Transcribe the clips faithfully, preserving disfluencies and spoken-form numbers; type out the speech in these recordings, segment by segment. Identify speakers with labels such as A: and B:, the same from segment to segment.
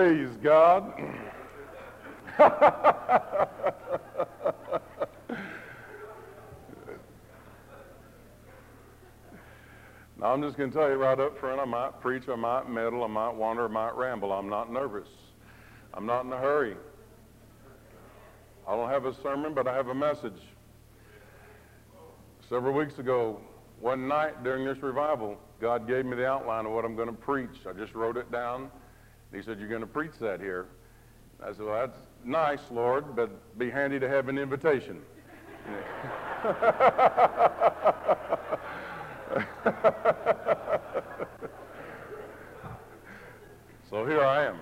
A: Praise God. Now, I'm just going to tell you right up front, I might preach, I might meddle, I might wander, I might ramble. I'm not nervous. I'm not in a hurry. I don't have a sermon, but I have a message. Several weeks ago, one night during this revival, God gave me the outline of what I'm going to preach. I just wrote it down. He said, you're going to preach that here. I said, well, that's nice, Lord, but be handy to have an invitation. So here I am.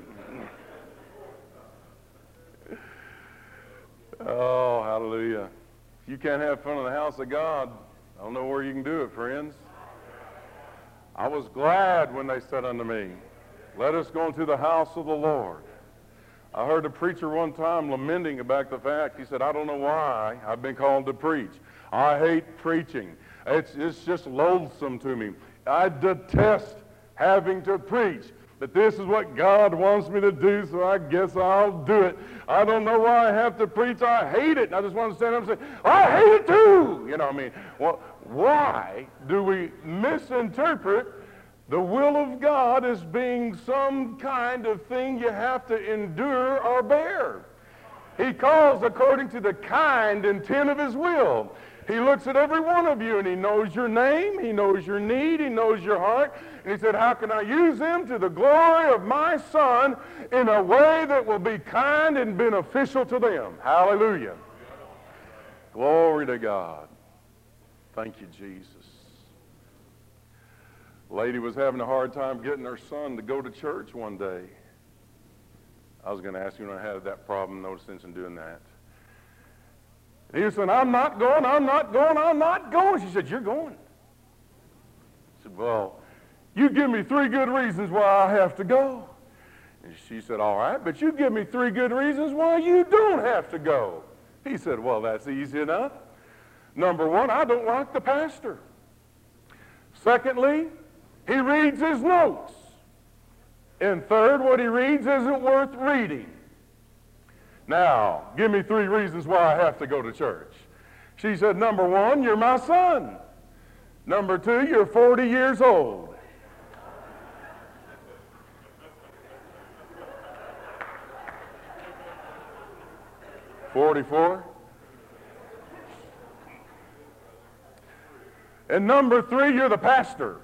A: Oh, hallelujah. If you can't have fun in the house of God, I don't know where you can do it, friends. I was glad when they said unto me, let us go into the house of the Lord. I heard a preacher one time lamenting about the fact, he said, I don't know why I've been called to preach. I hate preaching. It's, it's just loathsome to me. I detest having to preach. But this is what God wants me to do, so I guess I'll do it. I don't know why I have to preach. I hate it. And I just want to stand up and say, I hate it too. You know what I mean? Well, why do we misinterpret the will of God as being some kind of thing you have to endure or bear? He calls according to the kind intent of his will. He looks at every one of you and he knows your name, he knows your need, he knows your heart. And he said, how can I use them to the glory of my Son in a way that will be kind and beneficial to them? Hallelujah. Glory to God. Thank you, Jesus. A lady was having a hard time getting her son to go to church one day. I was going to ask you when I had that problem, no sense in doing that. And he was saying, I'm not going, I'm not going, I'm not going. She said, you're going. I said, well, you give me three good reasons why I have to go. And she said, all right, but you give me three good reasons why you don't have to go. He said, well, that's easy enough. Number one, I don't like the pastor. Secondly, he reads his notes. And third, what he reads isn't worth reading. Now, give me three reasons why I have to go to church. She said, number one, you're my son. Number two, you're forty years old. forty-four. And number three, you're the pastor.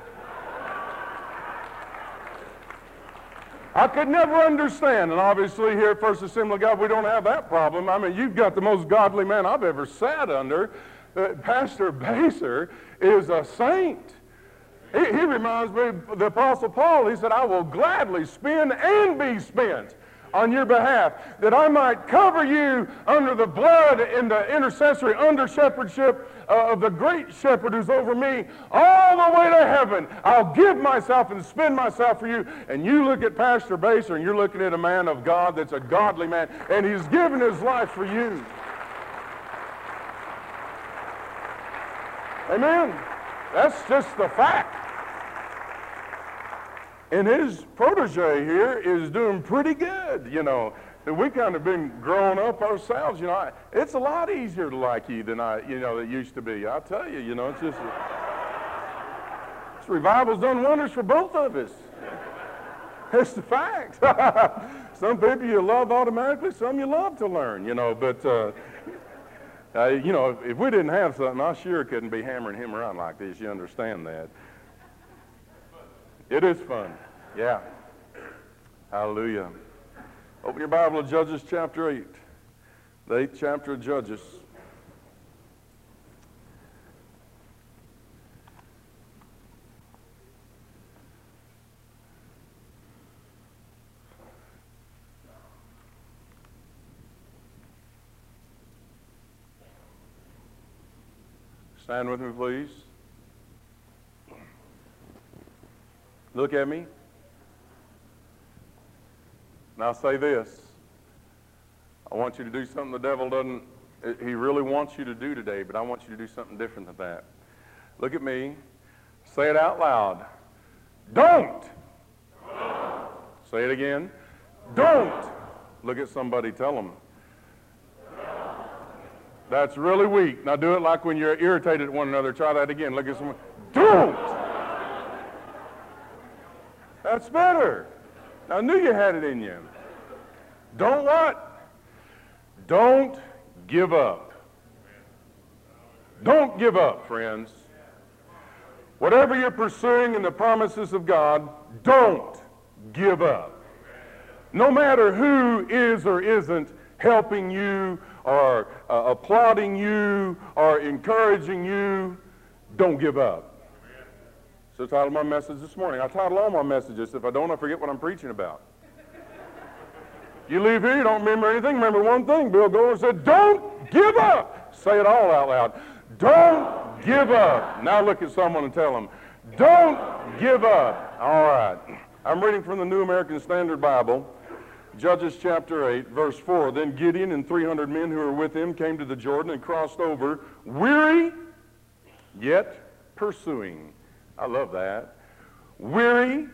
A: I could never understand, and obviously here at First Assembly of God, we don't have that problem. I mean, you've got the most godly man I've ever sat under. Uh, Pastor Baser is a saint. He, he reminds me of the Apostle Paul. He said, I will gladly spend and be spent on your behalf, that I might cover you under the blood in the intercessory under shepherdship uh, of the great shepherd who's over me all the way to heaven. I'll give myself and spend myself for you. And you look at Pastor Baser and you're looking at a man of God that's a godly man, and he's given his life for you. Amen. That's just the fact. And his protege here is doing pretty good, you know. We kind of been growing up ourselves, you know. I, it's a lot easier to like you than I, you know, it used to be. I'll tell you, you know, it's just, this revival's done wonders for both of us. It's the fact. Some people you love automatically, some you love to learn, you know. But, uh, uh, you know, if, if we didn't have something, I sure couldn't be hammering him around like this. You understand that. It is fun. Yeah. Hallelujah. Open your Bible to Judges chapter eight. The eighth chapter of Judges. Stand with me, please. Look at me. Now say this. I want you to do something the devil doesn't, he really wants you to do today, but I want you to do something different than that. Look at me. Say it out loud. Don't. Don't. Say it again. Don't. Look at somebody, tell them. That's really weak. Now do it like when you're irritated at one another. Try that again. Look at someone. Don't. That's better. I knew you had it in you. Don't what? Don't give up. Don't give up, friends. Whatever you're pursuing in the promises of God, don't give up. No matter who is or isn't helping you or uh, applauding you or encouraging you, don't give up. So the title of my message this morning. I title all my messages. If I don't, I forget what I'm preaching about. You leave here, you don't remember anything. Remember one thing. Bill Goldner said, don't give up. Say it all out loud. Don't give up. Now look at someone and tell them, don't give up. All right. I'm reading from the New American Standard Bible, Judges chapter eight, verse four. Then Gideon and three hundred men who were with him came to the Jordan and crossed over, weary, yet pursuing. I love that. Weary,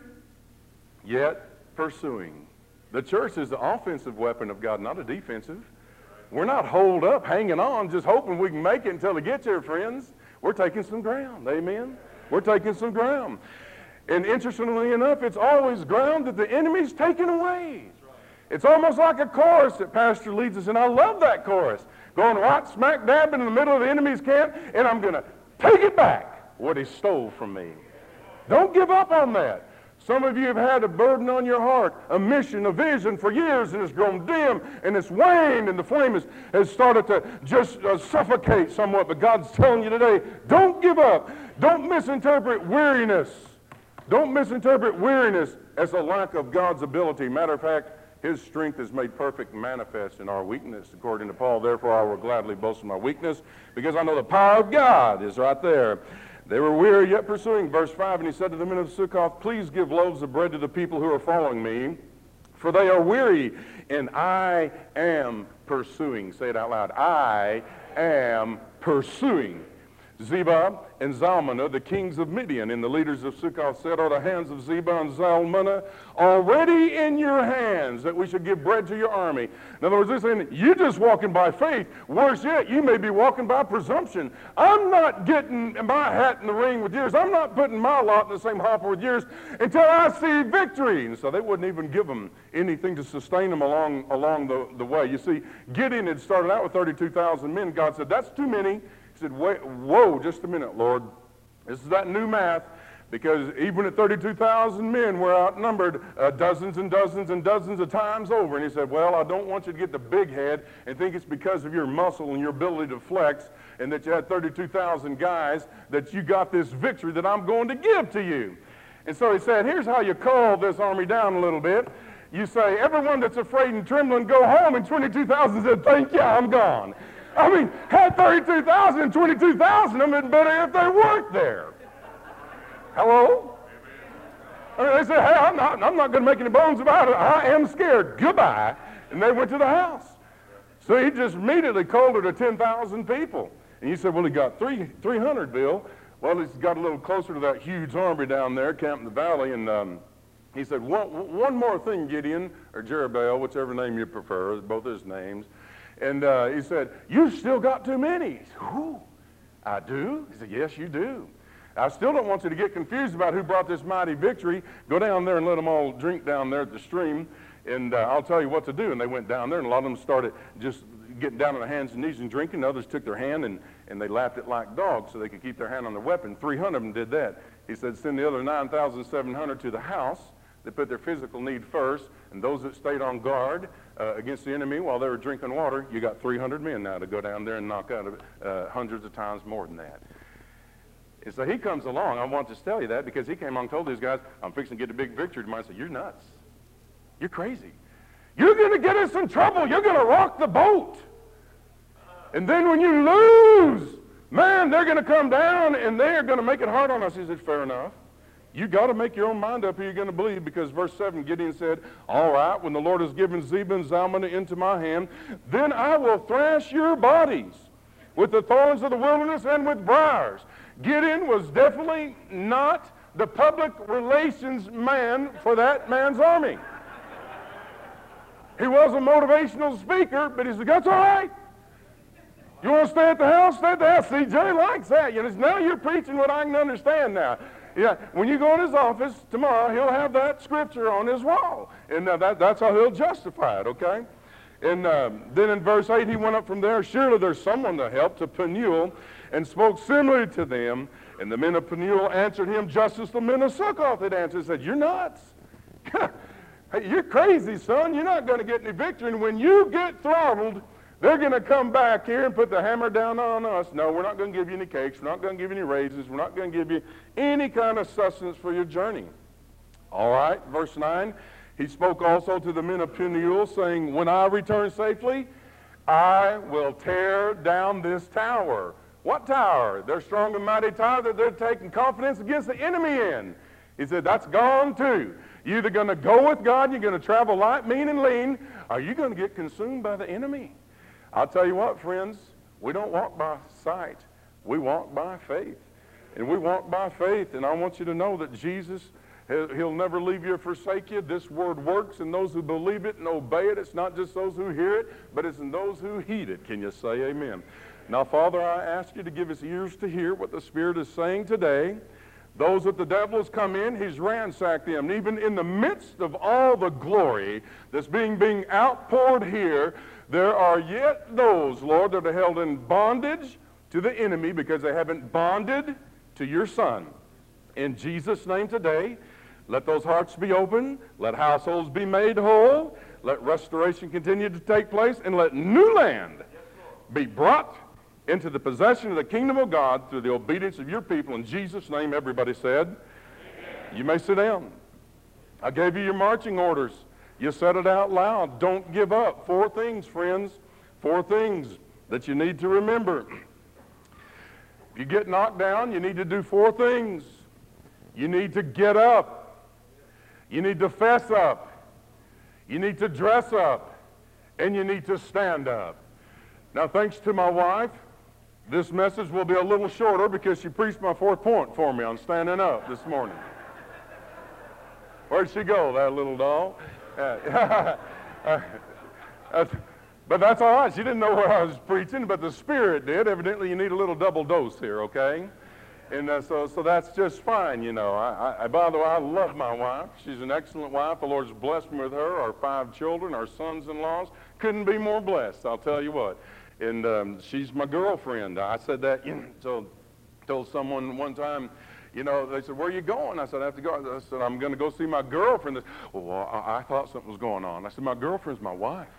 A: yet pursuing. The church is the offensive weapon of God, not a defensive. We're not holed up, hanging on, just hoping we can make it until it gets here, friends. We're taking some ground, amen? We're taking some ground. And interestingly enough, it's always ground that the enemy's taken away. It's almost like a chorus that Pastor leads us, and I love that chorus. Going right smack dab in the middle of the enemy's camp, and I'm going to take it back, what he stole from me. Don't give up on that. Some of you have had a burden on your heart, a mission, a vision for years, and it's grown dim, and it's waned, and the flame has, has started to just uh, suffocate somewhat. But God's telling you today, don't give up. Don't misinterpret weariness. Don't misinterpret weariness as a lack of God's ability. Matter of fact, his strength is made perfect and manifest in our weakness. According to Paul, therefore I will gladly boast in my weakness, because I know the power of God is right there. They were weary yet pursuing. Verse five, and he said to the men of Succoth, please give loaves of bread to the people who are following me, for they are weary, and I am pursuing. Say it out loud. I am pursuing. Zebah and Zalmunna, the kings of Midian, and the leaders of Succoth said, are the hands of Zebah and Zalmunna already in your hands, that we should give bread to your army? In other words, they're saying, you're just walking by faith. Worse yet, you may be walking by presumption. I'm not getting my hat in the ring with yours. I'm not putting my lot in the same hopper with yours until I see victory. And so they wouldn't even give them anything to sustain them along, along the, the way. You see, Gideon had started out with thirty-two thousand men. God said, that's too many. He said, wait, whoa, just a minute, Lord. This is that new math, because even at thirty-two thousand men, we're outnumbered uh, dozens and dozens and dozens of times over. And he said, well, I don't want you to get the big head and think it's because of your muscle and your ability to flex and that you had thirty-two thousand guys that you got this victory that I'm going to give to you. And so he said, here's how you call this army down a little bit. You say, everyone that's afraid and trembling, go home. And twenty-two thousand said, thank you, I'm gone. I mean, had thirty-two thousand and twenty-two thousand of them, it'd better if they weren't there. Hello? I mean, they said, hey, I'm not, I'm not going to make any bones about it. I am scared. Goodbye. And they went to the house. So he just immediately called her to ten thousand people. And you said, well, he got three, three hundred, Bill. Well, he's got a little closer to that huge army down there, camped in the valley. And um, he said, one, one more thing, Gideon, or Jerubbaal, whichever name you prefer, both his names. And uh, he said, you still got too many. He said, who? I do? He said, yes, you do. I still don't want you to get confused about who brought this mighty victory. Go down there and let them all drink down there at the stream, and uh, I'll tell you what to do. And they went down there, and a lot of them started just getting down on their hands and knees and drinking. Others took their hand, and, and they lapped it like dogs so they could keep their hand on their weapon. three hundred of them did that. He said, send the other nine thousand seven hundred to the house. They put their physical need first, and those that stayed on guard uh, against the enemy while they were drinking water, you got three hundred men now to go down there and knock out uh, hundreds of times more than that. And so he comes along. I want to tell you that because he came along and told these guys, I'm fixing to get a big victory tomorrow. I said, you're nuts. You're crazy. You're going to get us in trouble. You're going to rock the boat. And then when you lose, man, they're going to come down and they're going to make it hard on us. He said, fair enough. You got to make your own mind up who you're going to believe, because verse seven, Gideon said, all right, when the Lord has given Zebah and Zalmunna into my hand, then I will thrash your bodies with the thorns of the wilderness and with briars. Gideon was definitely not the public relations man for that man's army. He was a motivational speaker, but he said, that's all right. You want to stay at the house? Stay at the house. See, Jay likes that. You know, now you're preaching what I can understand now. Yeah, when you go in his office tomorrow, he'll have that scripture on his wall. And uh, that, that's how he'll justify it, okay? And um, then in verse eight, he went up from there. Surely there's someone to help to Peniel, and spoke similarly to them. And the men of Peniel answered him just as the men of Succoth had answered. Said, you're nuts. Hey, you're crazy, son. You're not going to get any victory. And when you get throttled, they're going to come back here and put the hammer down on us. No, we're not going to give you any cakes. We're not going to give you any raises. We're not going to give you any kind of sustenance for your journey. All right, verse nine. He spoke also to the men of Peniel, saying, when I return safely, I will tear down this tower. What tower? Their strong and mighty tower that they're taking confidence against the enemy in. He said, that's gone too. You're either going to go with God, you're going to travel light, mean, and lean, or you're going to get consumed by the enemy. I'll tell you what, friends, we don't walk by sight. We walk by faith. And we walk by faith, and I want you to know that Jesus, he'll never leave you or forsake you. This word works in those who believe it and obey it. It's not just those who hear it, but it's in those who heed it. Can you say amen? Now, Father, I ask you to give us ears to hear what the Spirit is saying today. Those that the devil has come in, he's ransacked them. And even in the midst of all the glory that's being, being outpoured here, there are yet those, Lord, that are held in bondage to the enemy because they haven't bonded to your Son. In Jesus' name today, let those hearts be open. Let households be made whole. Let restoration continue to take place. And let new land be brought into the possession of the kingdom of God through the obedience of your people. In Jesus' name, everybody said, amen. You may sit down. I gave you your marching orders. You said it out loud. Don't give up. Four things, friends. Four things that you need to remember. If you get knocked down, you need to do four things. You need to get up. You need to fess up. You need to dress up. And you need to stand up. Now, thanks to my wife, this message will be a little shorter because she preached my fourth point for me on standing up this morning. Where'd she go, that little doll? Uh, uh, but that's all right. She didn't know where I was preaching, but the Spirit did. Evidently, you need a little double dose here, okay? And uh, so, so that's just fine, you know. I, I, by the way, I love my wife. She's an excellent wife. The Lord's blessed me with her, our five children, our sons-in-laws. Couldn't be more blessed, I'll tell you what. And um, she's my girlfriend. I said that, you know, so told someone one time, you know, they said, where are you going? I said, I have to go. I said, I'm going to go see my girlfriend. They said, well, I, I thought something was going on. I said, my girlfriend's my wife.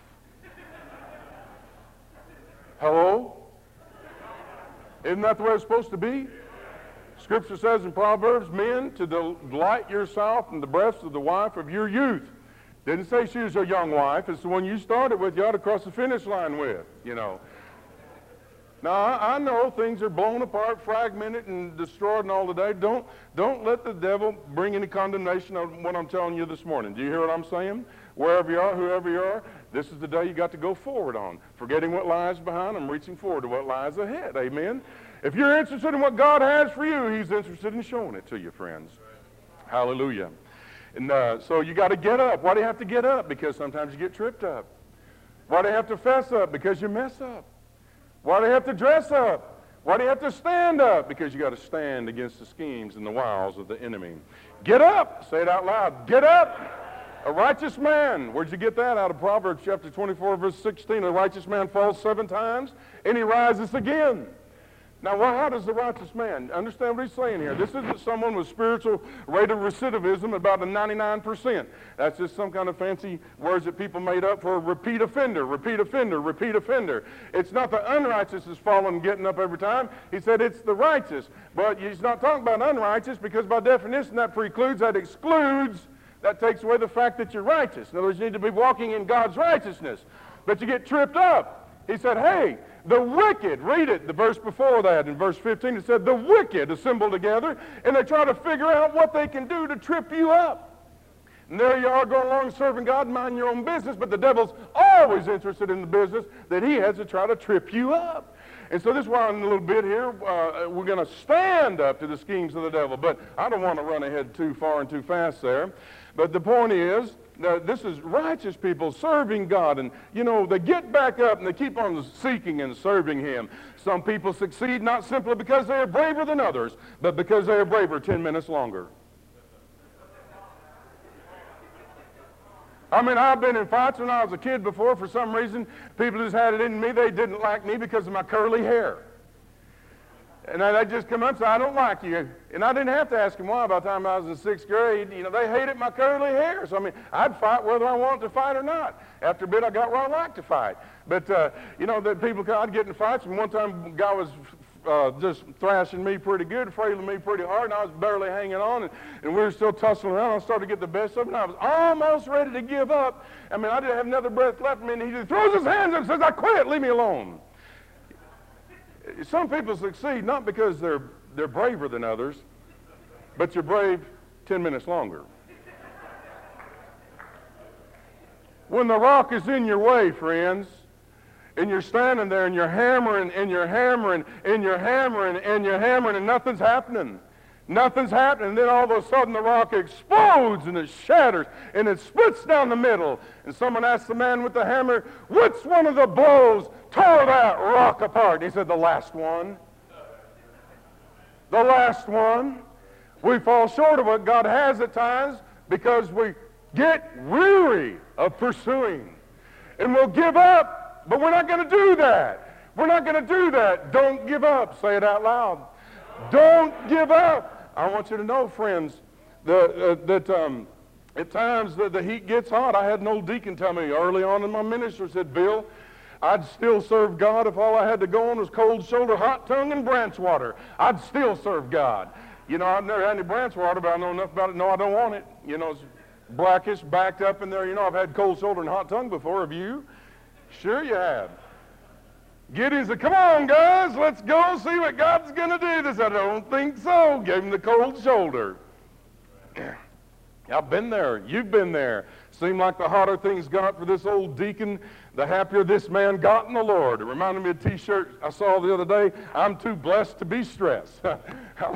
A: Hello? Isn't that the way it's supposed to be? Scripture says in Proverbs, men, to delight yourself in the breasts of the wife of your youth. Didn't say she was a young wife. It's the one you started with, you ought to cross the finish line with, you know. Now, I, I know things are blown apart, fragmented, and destroyed and all today. Don't, don't let the devil bring any condemnation on what I'm telling you this morning. Do you hear what I'm saying? Wherever you are, whoever you are, this is the day you got to go forward on. Forgetting what lies behind and reaching forward to what lies ahead. Amen? If you're interested in what God has for you, he's interested in showing it to you, friends. Hallelujah. And uh, so you got to get up. Why do you have to get up? Because sometimes you get tripped up. Why do you have to fess up? Because you mess up. Why do you have to dress up? Why do you have to stand up? Because you got to stand against the schemes and the wiles of the enemy. Get up. Say it out loud. Get up. A righteous man. Where'd you get that? Out of Proverbs chapter twenty-four, verse sixteen. A righteous man falls seven times, and he rises again. Now, how does the righteous man understand what he's saying here? This isn't someone with spiritual rate of recidivism about a ninety-nine percent. That's just some kind of fancy words that people made up for a repeat offender, repeat offender, repeat offender. It's not the unrighteous is falling and getting up every time. He said it's the righteous. But he's not talking about unrighteous because by definition that precludes, that excludes, that takes away the fact that you're righteous. In other words, you need to be walking in God's righteousness. But you get tripped up. He said, hey, the wicked, read it, the verse before that, in verse fifteen, it said, the wicked assemble together, and they try to figure out what they can do to trip you up. And there you are going along serving God, mind your own business, but the devil's always interested in the business that he has to try to trip you up. And so this is why in a little bit here, uh, we're going to stand up to the schemes of the devil. But I don't want to run ahead too far and too fast there. But the point is, uh, this is righteous people serving God, and you know, they get back up and they keep on seeking and serving Him. Some people succeed not simply because they are braver than others, but because they are braver ten minutes longer. I mean, I've been in fights when I was a kid before. For some reason, people just had it in me. They didn't like me because of my curly hair. And they just come up and say, I don't like you. And I didn't have to ask them why by the time I was in sixth grade. You know, they hated my curly hair. So, I mean, I'd fight whether I wanted to fight or not. After a bit, I got where I liked to fight. But, uh, you know, the people, I'd get in fights. And one time, a guy was uh, just thrashing me pretty good, frailing me pretty hard, and I was barely hanging on. And, and we were still tussling around. I started to get the best of him, and I was almost ready to give up. I mean, I didn't have another breath left in me. And he just throws his hands up and says, I quit. Leave me alone. Some people succeed not because they're, they're braver than others, but you're brave ten minutes longer. When the rock is in your way, friends, and you're standing there and you're hammering and you're hammering and you're hammering and you're hammering and nothing's happening. Nothing's happening. And then all of a sudden the rock explodes and it shatters and it splits down the middle. And someone asked the man with the hammer, which one of the blows tore that rock apart? And he said, the last one. The last one. We fall short of what God has at times because we get weary of pursuing. And we'll give up. But we're not going to do that. We're not going to do that. Don't give up. Say it out loud. Don't give up. I want you to know, friends, that, uh, that um, at times the, the heat gets hot. I had an old deacon tell me early on in my ministry, said, Bill, I'd still serve God if all I had to go on was cold shoulder, hot tongue, and branch water. I'd still serve God. You know, I've never had any branch water, but I know enough about it. No, I don't want it. You know, it's blackish, backed up in there. You know, I've had cold shoulder and hot tongue before. Have you? Sure you have. Gideon said, come on, guys, let's go see what God's going to do. They said, I don't think so. Gave him the cold shoulder. I've been there. You've been there. Seemed like the hotter things got for this old deacon, the happier this man got in the Lord. It reminded me of a T-shirt I saw the other day, I'm too blessed to be stressed. I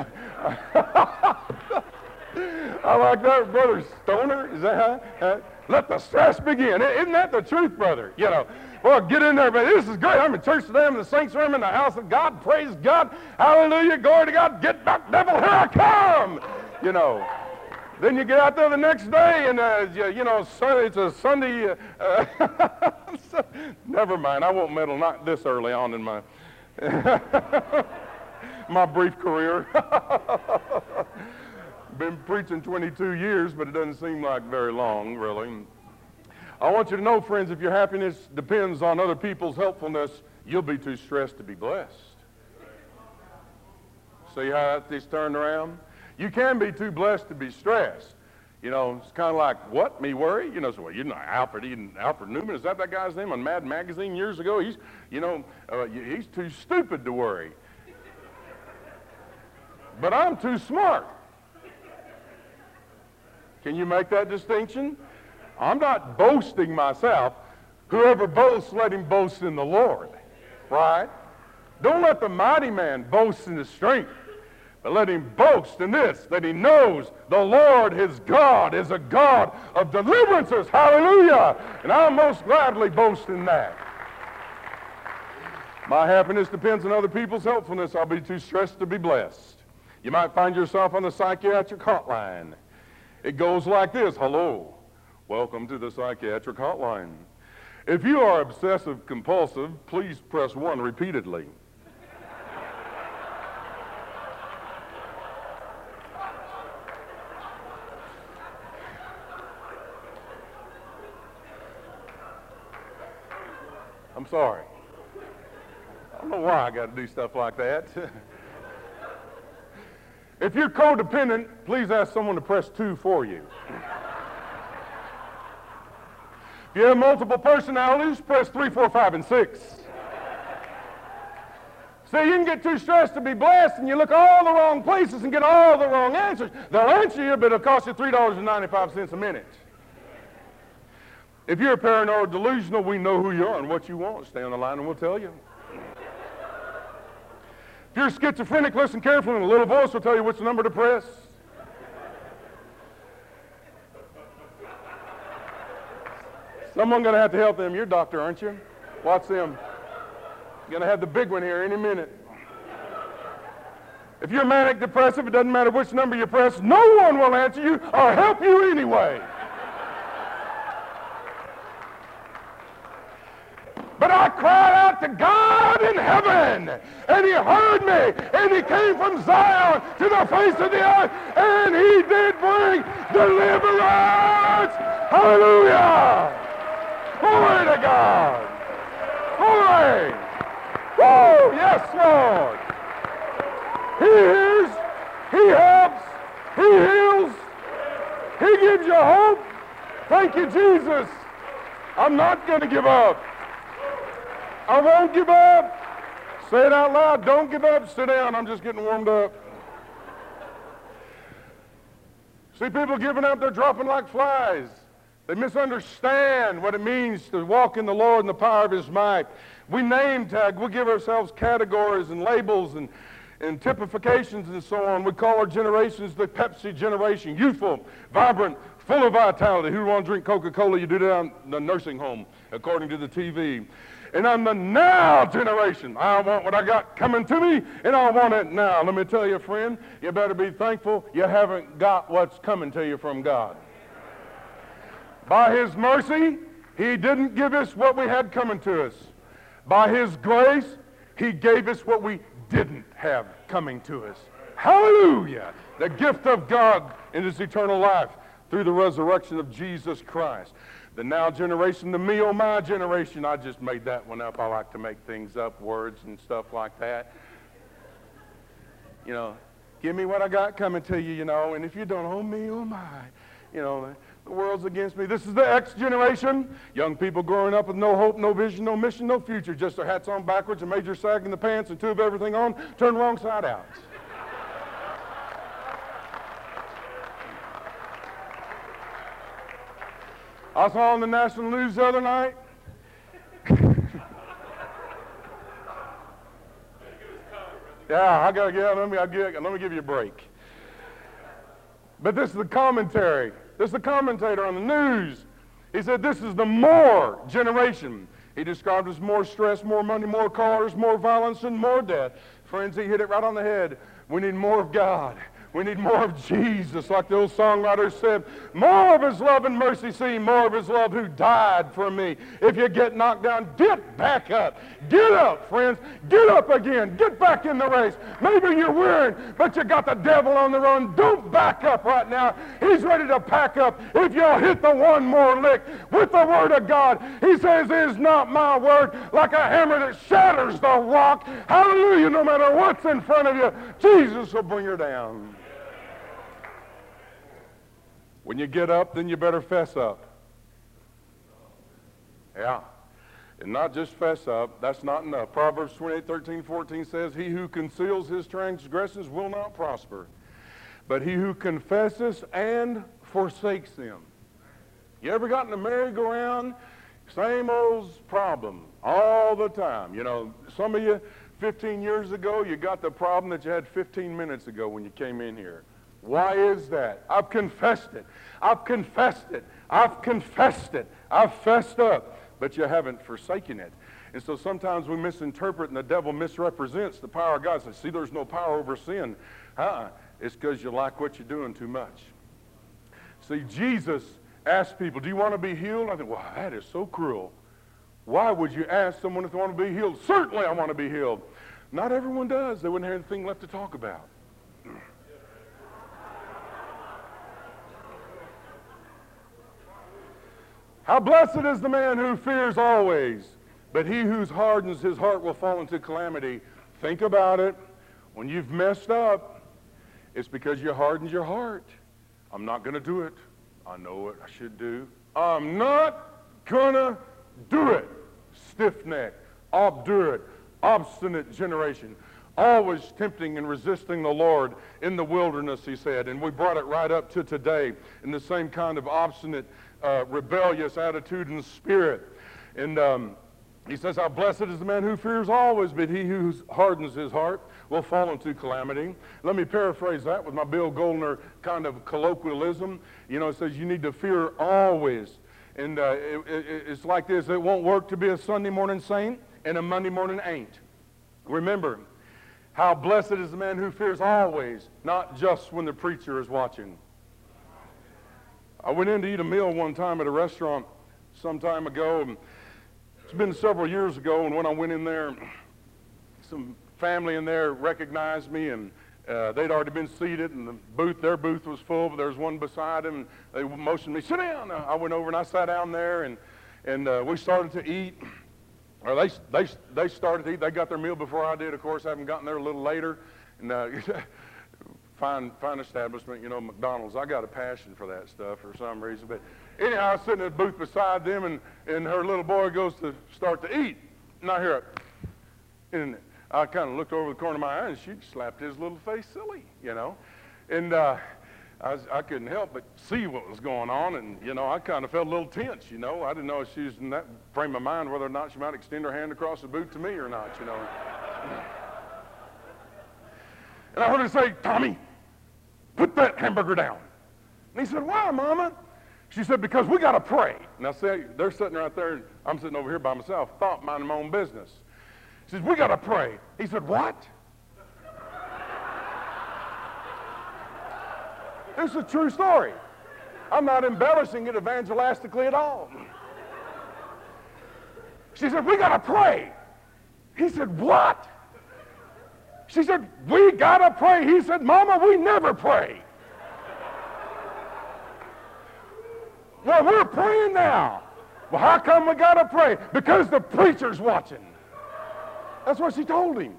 A: like that, Brother Stoner. Is that how? Uh, let the stress begin. Isn't that the truth, brother? You know, well, get in there, but this is great. I'm in church today. I'm in the saints' room in the house of God. Praise God. Hallelujah. Glory to God. Get back, devil. Here I come. You know. Then you get out there the next day, and, uh, you, you know, it's a Sunday. Uh, so, never mind. I won't meddle not this early on in my, my brief career. Been preaching twenty-two years, but it doesn't seem like very long, really. I want you to know, friends, if your happiness depends on other people's helpfulness, you'll be too stressed to be blessed. See how that's turned around? You can be too blessed to be stressed. You know, it's kind of like, what, me worry? You know, so, well, you know, Alfred, Eden, Alfred Newman, is that that guy's name on Mad Magazine years ago? He's, you know, uh, he's too stupid to worry. But I'm too smart. Can you make that distinction? I'm not boasting myself. Whoever boasts, let him boast in the Lord. Right? Don't let the mighty man boast in his strength, but let him boast in this, that he knows the Lord his God is a God of deliverances. Hallelujah! And I'll most gladly boast in that. My happiness depends on other people's helpfulness. I'll be too stressed to be blessed. You might find yourself on the psychiatric hotline. It goes like this. Hello. Welcome to the psychiatric hotline. If you are obsessive compulsive, please press one repeatedly. I'm sorry. I don't know why I got to do stuff like that. If you're codependent, please ask someone to press two for you. If you have multiple personalities, press three, four, five, and six. See, you can get too stressed to be blessed, and you look all the wrong places and get all the wrong answers. They'll answer you, but it'll cost you three dollars and ninety-five cents a minute. If you're paranoid delusional, we know who you are and what you want. Stay on the line and we'll tell you. If you're schizophrenic, listen carefully, and a little voice will tell you which number to press. Someone going to have to help them. You're a doctor, aren't you? Watch them. Going to have the big one here any minute. If you're manic depressive, it doesn't matter which number you press, no one will answer you or help you anyway. But I cried out to God in heaven, and he heard me, and he came from Zion to the face of the earth, and he did bring deliverance. Hallelujah! Glory to God! Glory! Woo! Yes, Lord! He hears, he helps, he heals, he gives you hope. Thank you, Jesus. I'm not going to give up. I won't give up. Say it out loud. Don't give up. Sit down. I'm just getting warmed up. See people giving up, they're dropping like flies. They misunderstand what it means to walk in the Lord and the power of his might. We name tag, we give ourselves categories and labels and, and typifications and so on. We call our generations the Pepsi generation, youthful, vibrant, full of vitality. Who want to drink Coca-Cola? You do that in the nursing home, according to the T V. And I'm the now generation. I want what I got coming to me, and I want it now. Let me tell you, friend, you better be thankful you haven't got what's coming to you from God. By his mercy, he didn't give us what we had coming to us. By his grace, he gave us what we didn't have coming to us. Hallelujah! The gift of God in his eternal life through the resurrection of Jesus Christ. The now generation, the me, oh my generation. I just made that one up. I like to make things up, words and stuff like that. You know, give me what I got coming to you, you know, and if you don't, oh me, oh my, you know, the world's against me. This is the X generation. Young people growing up with no hope, no vision, no mission, no future. Just their hats on backwards, a major sag in the pants, and two of everything on, turned wrong side out. I saw on the national news the other night. Yeah, I gotta get. Let me, I get, let me give you a break. But this is the commentary. This is the commentator on the news. He said this is the more generation. He described it as more stress, more money, more cars, more violence, and more death. Friends, he hit it right on the head. We need more of God. We need more of Jesus, like the old songwriter said. More of his love and mercy, see, more of his love who died for me. If you get knocked down, get back up. Get up, friends. Get up again. Get back in the race. Maybe you're weary, but you got the devil on the run. Don't back up right now. He's ready to pack up. If you'll hit the one more lick with the word of God, he says, is not my word like a hammer that shatters the rock. Hallelujah, no matter what's in front of you, Jesus will bring her down. When you get up, then you better fess up. Yeah. And not just fess up. That's not enough. Proverbs twenty-eight, thirteen, fourteen says, he who conceals his transgressions will not prosper, but he who confesses and forsakes them. You ever gotten a merry-go-round? Same old problem all the time. You know, some of you, fifteen years ago, you got the problem that you had fifteen minutes ago when you came in here. Why is that? I've confessed it. I've confessed it. I've confessed it. I've fessed up. But you haven't forsaken it. And so sometimes we misinterpret and the devil misrepresents the power of God. Says, see, there's no power over sin. Uh-uh. It's because you like what you're doing too much. See, Jesus asked people, do you want to be healed? I think, wow, that is so cruel. Why would you ask someone if they want to be healed? Certainly I want to be healed. Not everyone does. They wouldn't have anything left to talk about. How blessed is the man who fears always, but he who hardens his heart will fall into calamity. Think about it. When you've messed up, it's because you hardened your heart. I'm not going to do it. I know what I should do. I'm not going to do it. Stiff-necked, obdurate, obstinate generation. Always tempting and resisting the Lord in the wilderness, he said. And we brought it right up to today in the same kind of obstinate, uh, rebellious attitude and spirit. And um, he says, how blessed is the man who fears always, but he who hardens his heart will fall into calamity. Let me paraphrase that with my Bill Goldner kind of colloquialism. You know, it says you need to fear always. And uh, it, it, it's like this. It won't work to be a Sunday morning saint and a Monday morning ain't. Remember, how blessed is the man who fears always, not just when the preacher is watching. I went in to eat a meal one time at a restaurant some time ago. And it's been several years ago, and when I went in there, some family in there recognized me, and uh, they'd already been seated, and the booth, their booth was full, but there was one beside them, and they motioned me, sit down. I went over and I sat down there, and, and uh, we started to eat. Or they, they, they started to eat. They got their meal before I did. Of course, I haven't gotten there a little later. And uh, fine, fine establishment, you know, McDonald's. I got a passion for that stuff for some reason. But anyhow, I was sitting in the booth beside them, and, and her little boy goes to start to eat. And I hear it. And I kind of looked over the corner of my eye, and she slapped his little face silly, you know. And uh, I, was, I couldn't help but see what was going on. And, you know, I kind of felt a little tense, you know. I didn't know if she was in that frame of mind whether or not she might extend her hand across the booth to me or not, you know. And I heard her say, Tommy, put that hamburger down. And he said, why, Mama? She said, because we got to pray. And I said, they're sitting right there, and I'm sitting over here by myself, thought minding my own business. She says, we got to pray. He said, what? This is a true story. I'm not embellishing it evangelistically at all. She said, we got to pray. He said, what? She said, we got to pray. He said, Mama, we never pray. Well, we're praying now. Well, how come we got to pray? Because the preacher's watching. That's what she told him.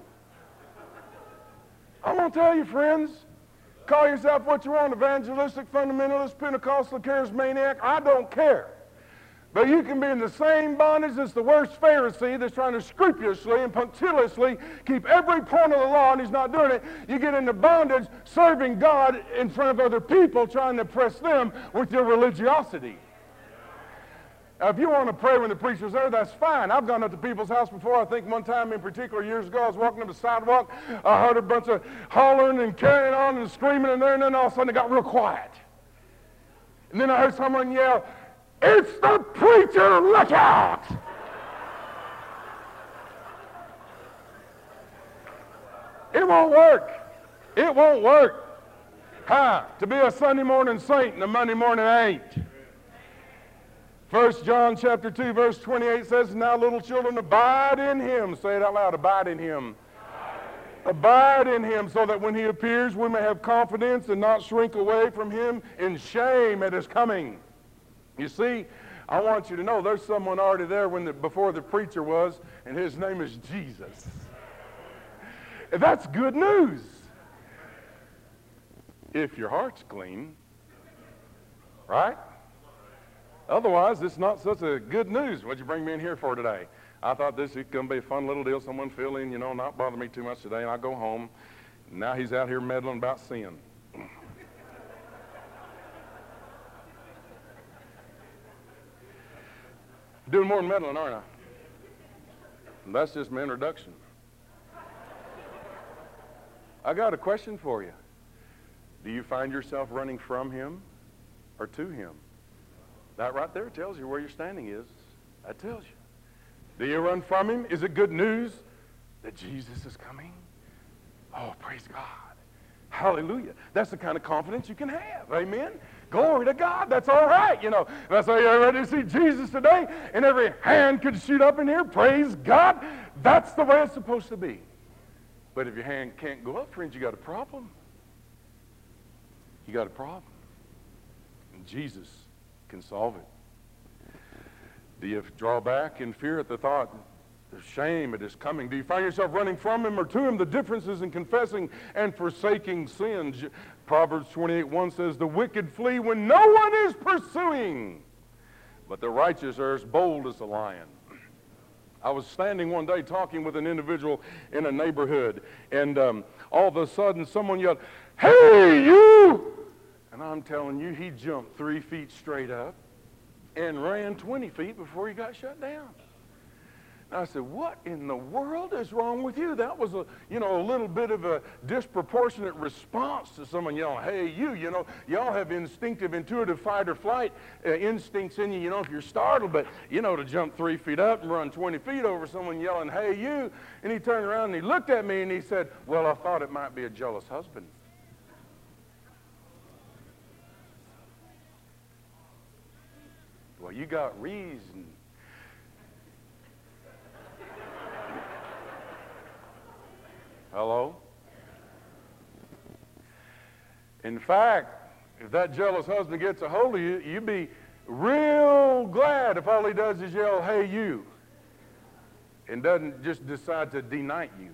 A: I'm going to tell you, friends, call yourself what you want, evangelistic, fundamentalist, Pentecostal, charismaniac, I don't care. But you can be in the same bondage as the worst Pharisee that's trying to scrupulously and punctiliously keep every point of the law, and he's not doing it. You get into bondage serving God in front of other people, trying to impress them with your religiosity. Now, if you want to pray when the preacher's there, that's fine. I've gone up to people's house before. I think one time in particular, years ago, I was walking up the sidewalk. I heard a bunch of hollering and carrying on and screaming in there, and then all of a sudden it got real quiet. And then I heard someone yell, it's the preacher, look out! It won't work. It won't work. Huh? To be a Sunday morning saint and a Monday morning ain't. First John chapter two, verse twenty-eight says, now little children, abide in him. Say it out loud, abide in him. Abide in him, so that when he appears, we may have confidence and not shrink away from him in shame at his coming. You see, I want you to know there's someone already there when the, before the preacher was, and his name is Jesus. That's good news. If your heart's clean, right? Otherwise, it's not such a good news. What'd you bring me in here for today? I thought this was going to be a fun little deal. Someone fill in, you know, not bother me too much today, and I go home. Now he's out here meddling about sin. Doing more than meddling, aren't I? And that's just my introduction. I got a question for you. Do you find yourself running from him or to him? That right there tells you where your standing is. That tells you. Do you run from him? Is it good news that Jesus is coming? Oh, praise God. Hallelujah. That's the kind of confidence you can have. Amen? Glory to God. That's all right. You know, if I say you're ready to see Jesus today, and every hand could shoot up in here, praise God. That's the way it's supposed to be. But if your hand can't go up, friends, you got a problem. You got a problem. And Jesus can solve it. Do you draw back in fear at the thought, the shame it is coming? Do you find yourself running from him or to him? The difference is in confessing and forsaking sin. Proverbs twenty-eight one says, the wicked flee when no one is pursuing, but the righteous are as bold as a lion. I was standing one day talking with an individual in a neighborhood, and um, all of a sudden someone yelled, hey, you! And I'm telling you, he jumped three feet straight up and ran twenty feet before he got shut down. And I said, what in the world is wrong with you? That was a, you know, a little bit of a disproportionate response to someone yelling, hey, you, you know, y'all have instinctive, intuitive fight or flight uh, instincts in you, you know, if you're startled, but, you know, to jump three feet up and run twenty feet over someone yelling, hey, you. And he turned around and he looked at me and he said, well, I thought it might be a jealous husband. Well, you got reason. Hello? In fact, if that jealous husband gets a hold of you, you'd be real glad if all he does is yell, hey, you, and doesn't just decide to denight you.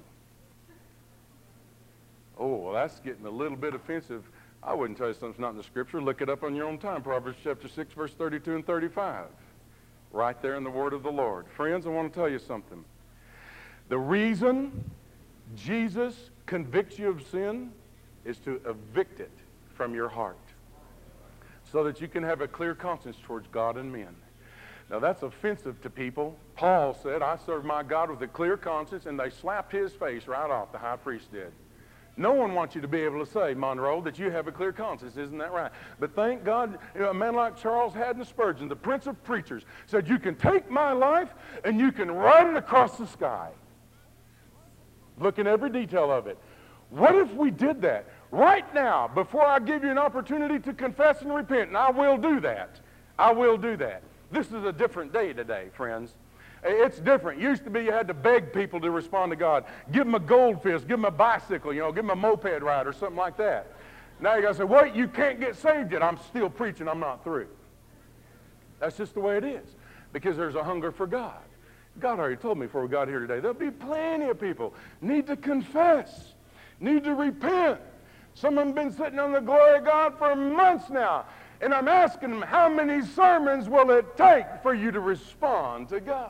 A: Oh, well, that's getting a little bit offensive. I wouldn't tell you something's not in the Scripture. Look it up on your own time. Proverbs chapter six, verse thirty-two and thirty-five. Right there in the Word of the Lord. Friends, I want to tell you something. The reason Jesus convicts you of sin is to evict it from your heart so that you can have a clear conscience towards God and men. Now, that's offensive to people. Paul said, I serve my God with a clear conscience, and they slapped his face right off, the high priest did. No one wants you to be able to say, Monroe, that you have a clear conscience. Isn't that right? But thank God, you know, a man like Charles Haddon Spurgeon, the Prince of Preachers, said, you can take my life and you can write it across the sky. Look in every detail of it. What if we did that right now, before I give you an opportunity to confess and repent? And I will do that. I will do that. This is a different day today, friends. It's different. Used to be you had to beg people to respond to God. Give them a goldfish, give them a bicycle, you know, give them a moped ride or something like that. Now you got to say, wait, you can't get saved yet. I'm still preaching. I'm not through. That's just the way it is, because there's a hunger for God. God already told me before we got here today, there'll be plenty of people need to confess, need to repent. Some of them have been sitting on the glory of God for months now, and I'm asking them, how many sermons will it take for you to respond to God?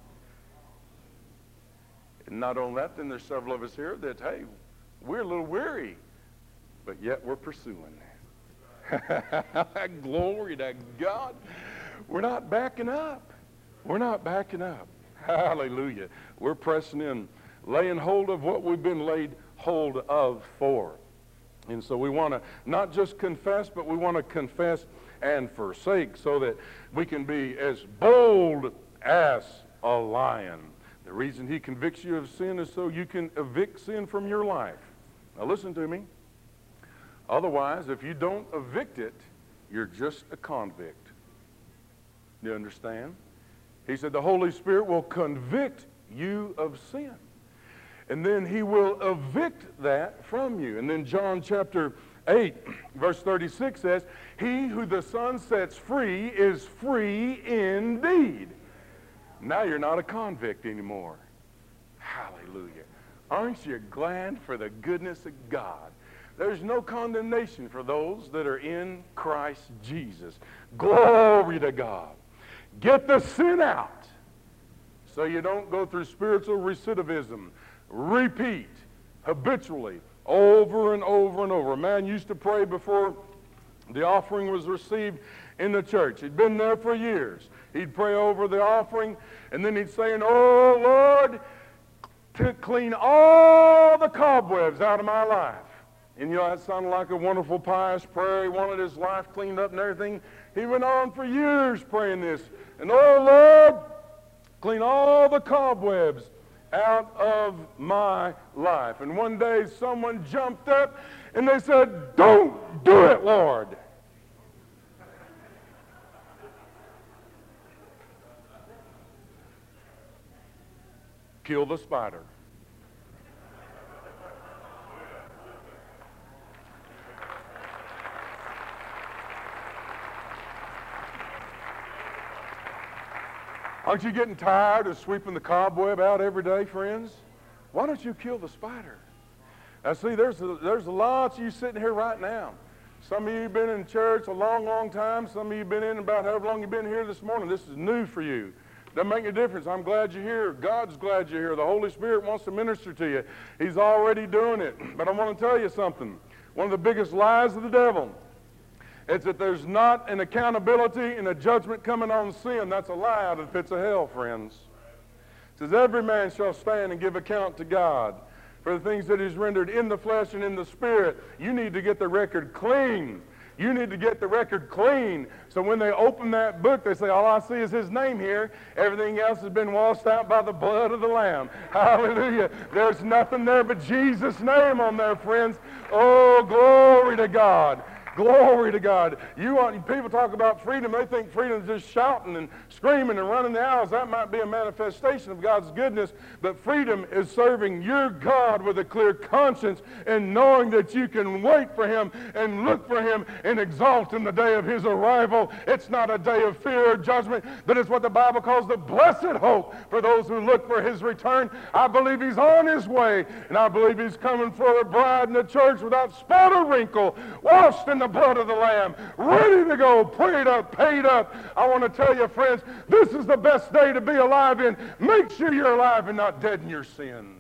A: And not only that, then there's several of us here that, hey, we're a little weary, but yet we're pursuing. Glory to God. We're not backing up. We're not backing up. Hallelujah. We're pressing in, laying hold of what we've been laid hold of for. And so we want to not just confess, but we want to confess and forsake so that we can be as bold as a lion. The reason he convicts you of sin is so you can evict sin from your life. Now listen to me. Otherwise, if you don't evict it, you're just a convict. You understand? He said the Holy Spirit will convict you of sin. And then he will evict that from you. And then John chapter eight, verse thirty-six says, he who the Son sets free is free indeed. Now you're not a convict anymore. Hallelujah. Aren't you glad for the goodness of God? There's no condemnation for those that are in Christ Jesus. Glory to God. Get the sin out so you don't go through spiritual recidivism. Repeat habitually over and over and over. A man used to pray before the offering was received in the church. He'd been there for years. He'd pray over the offering, and then he'd say, oh, Lord, to clean all the cobwebs out of my life. And you know, that sounded like a wonderful pious prayer. He wanted his life cleaned up and everything. He went on for years praying this. And oh, Lord, clean all the cobwebs out of my life. And one day someone jumped up and they said, don't do it, Lord. Kill the spider. Aren't you getting tired of sweeping the cobweb out every day, friends? Why don't you kill the spider? Now, see, there's a, there's a lot of you sitting here right now. Some of you have been in church a long, long time. Some of you have been in about however long you've been here this morning. This is new for you. Doesn't make any difference. I'm glad you're here. God's glad you're here. The Holy Spirit wants to minister to you. He's already doing it. But I want to tell you something. One of the biggest lies of the devil is that there's not an accountability and a judgment coming on sin. That's a lie out of the pits of hell, friends. It says, every man shall stand and give account to God for the things that he's rendered in the flesh and in the spirit. You need to get the record clean. You need to get the record clean. So when they open that book, they say, all I see is his name here. Everything else has been washed out by the blood of the Lamb. Hallelujah. There's nothing there but Jesus' name on there, friends. Oh, glory to God. Glory to God. You want, people talk about freedom. They think freedom is just shouting and screaming and running the aisles. That might be a manifestation of God's goodness. But freedom is serving your God with a clear conscience and knowing that you can wait for him and look for him and exalt in the day of his arrival. It's not a day of fear or judgment, but it's what the Bible calls the blessed hope for those who look for his return. I believe he's on his way, and I believe he's coming for a bride in the church without spot or wrinkle, washed in the blood of the Lamb, ready to go, prayed up, paid up. I want to tell you, friends, this is the best day to be alive in. Make sure you're alive and not dead in your sins.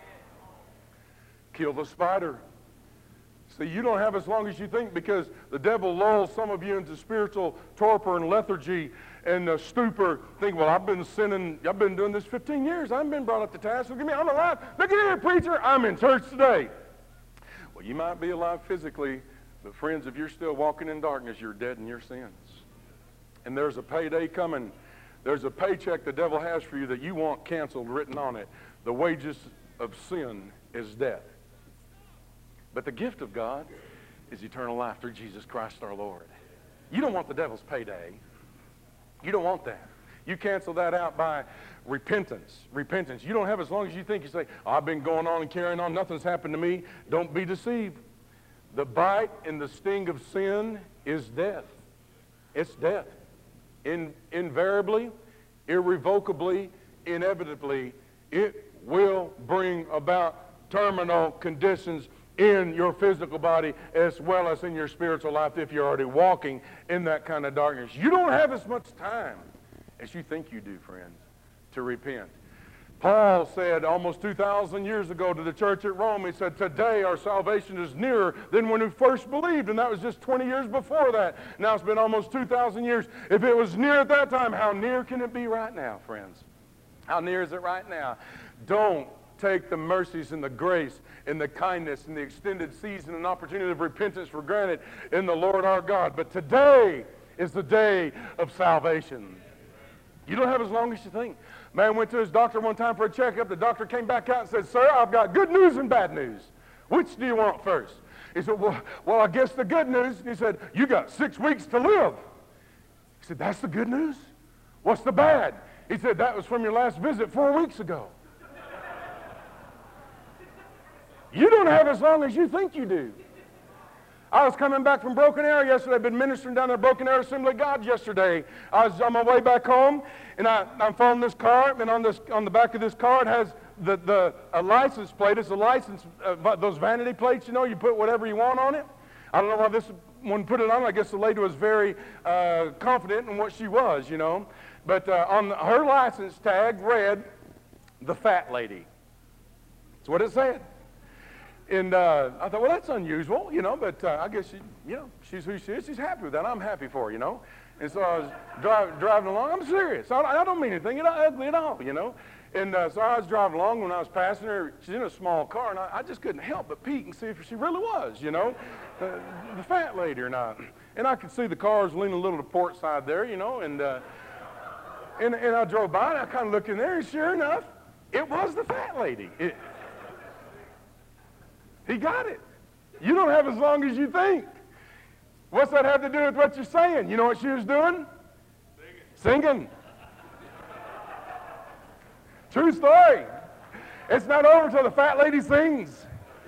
A: Kill the spider. See, you don't have as long as you think, because the devil lulls some of you into spiritual torpor and lethargy and uh, stupor. Think, well, I've been sinning, I've been doing this fifteen years. I haven't been brought up to task. Look at me, I'm alive. Look at here, preacher, I'm in church today. Well, you might be alive physically, but friends, if you're still walking in darkness, you're dead in your sins. And there's a payday coming. There's a paycheck the devil has for you that you want canceled, written on it. The wages of sin is death. But the gift of God is eternal life through Jesus Christ our Lord. You don't want the devil's payday. You don't want that. You cancel that out by repentance. Repentance. You don't have as long as you think. You say, oh, I've been going on and carrying on. Nothing's happened to me. Don't be deceived. The bite and the sting of sin is death. It's death. In, invariably, irrevocably, inevitably, it will bring about terminal conditions in your physical body as well as in your spiritual life if you're already walking in that kind of darkness. You don't have as much time as you think you do, friends, to repent. Paul said almost two thousand years ago to the church at Rome, he said, today our salvation is nearer than when we first believed. And that was just twenty years before that. Now it's been almost two thousand years. If it was near at that time, how near can it be right now, friends? How near is it right now? Don't take the mercies and the grace and the kindness and the extended season and opportunity of repentance for granted in the Lord our God. But today is the day of salvation. You don't have as long as you think. Man went to his doctor one time for a checkup. The doctor came back out and said, sir, I've got good news and bad news. Which do you want first? He said, well, well I guess the good news. He said, you got six weeks to live. He said, that's the good news? What's the bad? He said, that was from your last visit four weeks ago. You don't have as long as you think you do. I was coming back from Broken Arrow yesterday. I've been ministering down there at Broken Arrow Assembly of God yesterday. I was on my way back home, and I, I'm following this car, and on, this, on the back of this car it has the, the a license plate. It's a license, uh, those vanity plates, you know, you put whatever you want on it. I don't know why this one put it on. I guess the lady was very uh, confident in what she was, you know. But uh, on the, her license tag read, the fat lady. That's what it said. And uh, I thought, well, that's unusual, you know, but uh, I guess, she, you know, she's who she is. She's happy with that. I'm happy for her, you know. And so I was drive, driving along. I'm serious. I, I don't mean anything. It's not ugly at all, you know. And uh, so I was driving along when I was passing her. She's in a small car, and I, I just couldn't help but peek and see if she really was, you know, uh, the fat lady or not. And I could see the cars leaning a little to the port side there, you know, and, uh, and, and I drove by, and I kind of looked in there, and sure enough, it was the fat lady. It, He got it. You don't have as long as you think. What's that have to do with what you're saying? You know what she was doing? Singing. Singing. True story. It's not over until the fat lady sings.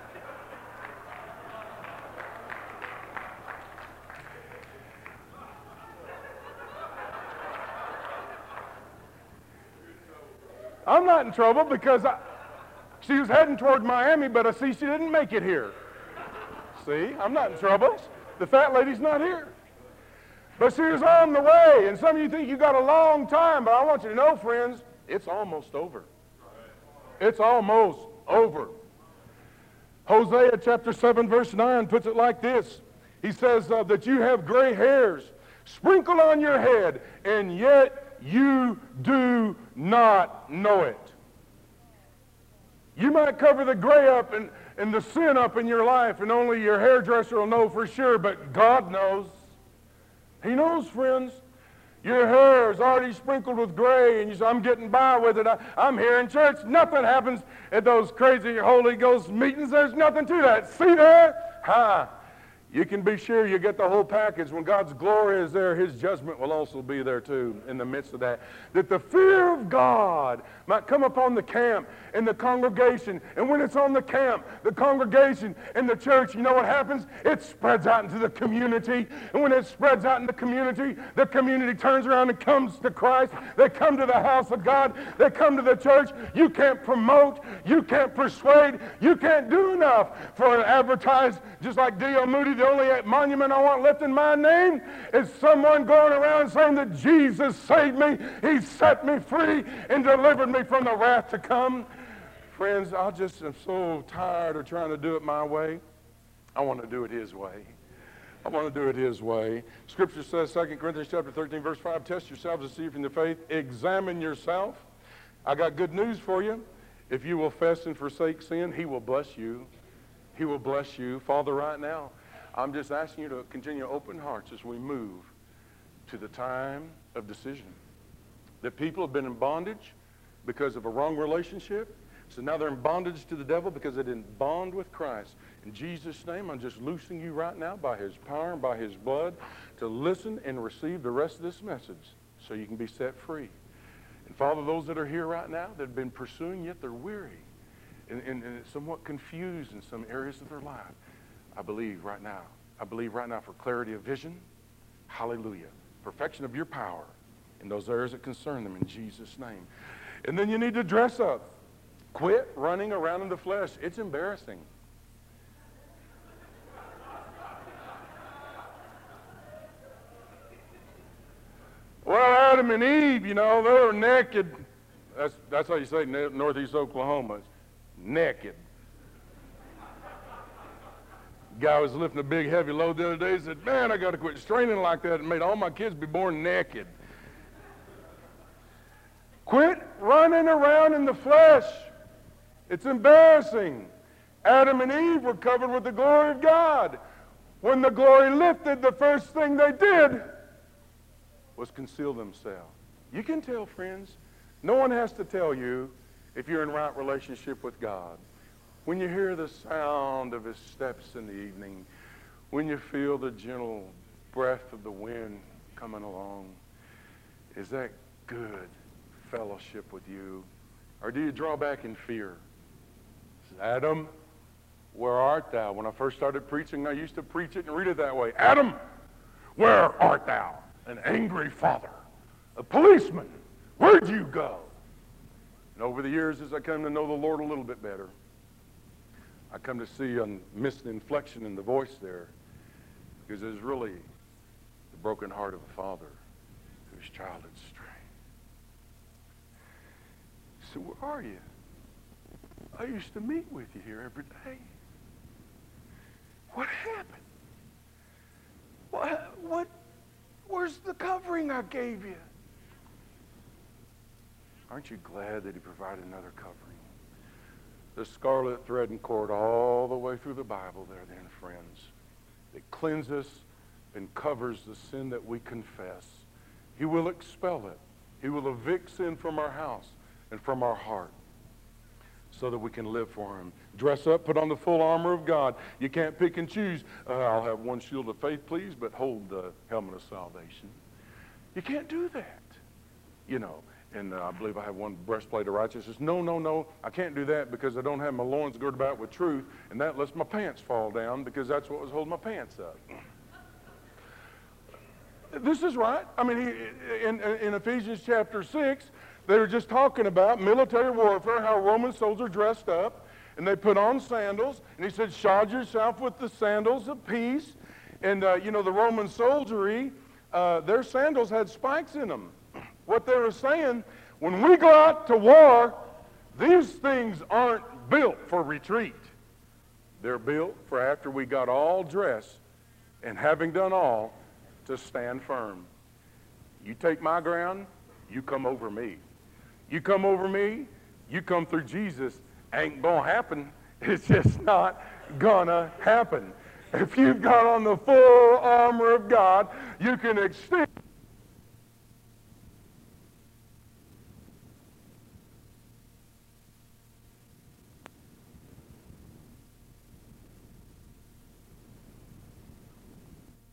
A: I'm not in trouble because I... She was heading toward Miami, but I see she didn't make it here. See, I'm not in trouble. The fat lady's not here. But she was on the way, and some of you think you got a long time, but I want you to know, friends, it's almost over. It's almost over. Hosea chapter seven, verse nine puts it like this. He says uh, that you have gray hairs sprinkled on your head, and yet you do not know it. You might cover the gray up and, and the sin up in your life, and only your hairdresser will know for sure, but God knows. He knows, friends. Your hair is already sprinkled with gray, and you say, I'm getting by with it. I, I'm here in church. Nothing happens at those crazy Holy Ghost meetings. There's nothing to that. See there? Ha! You can be sure you get the whole package. When God's glory is there, His judgment will also be there too in the midst of that. That the fear of God might come upon the camp and the congregation. And when it's on the camp, the congregation, and the church, you know what happens? It spreads out into the community. And when it spreads out in the community, the community turns around and comes to Christ. They come to the house of God. They come to the church. You can't promote. You can't persuade. You can't do enough for an advertise, just like D L Moody. The only monument I want left in my name is someone going around saying that Jesus saved me, He set me free, and delivered me from the wrath to come. Friends, I just am so tired of trying to do it my way. I want to do it His way. I want to do it His way. Scripture says, Second Corinthians chapter thirteen, verse five, test yourselves to see if in the faith, examine yourself. I got good news for you. If you will fast and forsake sin, He will bless you. He will bless you. Father, right now, I'm just asking you to continue open hearts as we move to the time of decision. That people have been in bondage because of a wrong relationship. So now they're in bondage to the devil because they didn't bond with Christ. In Jesus' name, I'm just loosing you right now by His power and by His blood to listen and receive the rest of this message so you can be set free. And Father, those that are here right now that have been pursuing yet they're weary and, and, and somewhat confused in some areas of their life, I believe right now. I believe right now for clarity of vision. Hallelujah. Perfection of your power in those areas that concern them in Jesus' name. And then you need to dress up. Quit running around in the flesh. It's embarrassing. Well, Adam and Eve, you know, they were naked. That's, that's how you say it in northeast Oklahoma. It's naked. Guy was lifting a big heavy load the other day. He said, man, I got to quit straining like that and made all my kids be born naked. Quit running around in the flesh. It's embarrassing. Adam and Eve were covered with the glory of God. When the glory lifted, the first thing they did was conceal themselves. You can tell, friends. No one has to tell you if you're in right relationship with God. When you hear the sound of His steps in the evening, when you feel the gentle breath of the wind coming along, is that good fellowship with you? Or do you draw back in fear? Adam, where art thou? When I first started preaching, I used to preach it and read it that way. Adam, where art thou? An angry father, a policeman, where'd you go? And over the years, as I come to know the Lord a little bit better, I come to see a missed inflection in the voice there, because it's really the broken heart of a father whose child had strayed. So where are you? I used to meet with you here every day. What happened? What? What? Where's the covering I gave you? Aren't you glad that He provided another covering? The scarlet thread and cord all the way through the Bible there then, friends. It cleanses and covers the sin that we confess. He will expel it. He will evict sin from our house and from our heart so that we can live for Him. Dress up, put on the full armor of God. You can't pick and choose. Uh, I'll have one shield of faith, please, but hold the helmet of salvation. You can't do that, you know. And uh, I believe I have one breastplate of righteousness. No, no, no, I can't do that because I don't have my loins girded about with truth, and that lets my pants fall down because that's what was holding my pants up. This is right. I mean, he, in, in Ephesians chapter six, they were just talking about military warfare, how Roman soldiers dressed up, and they put on sandals, and he said, shod yourself with the sandals of peace. And, uh, you know, the Roman soldiery, uh, their sandals had spikes in them. What they were saying, when we go out to war, these things aren't built for retreat. They're built for after we got all dressed and having done all, to stand firm. You take my ground, You come over me. You come over me, you come through Jesus, ain't gonna happen. It's just not gonna happen. If you've got on the full armor of God, you can extend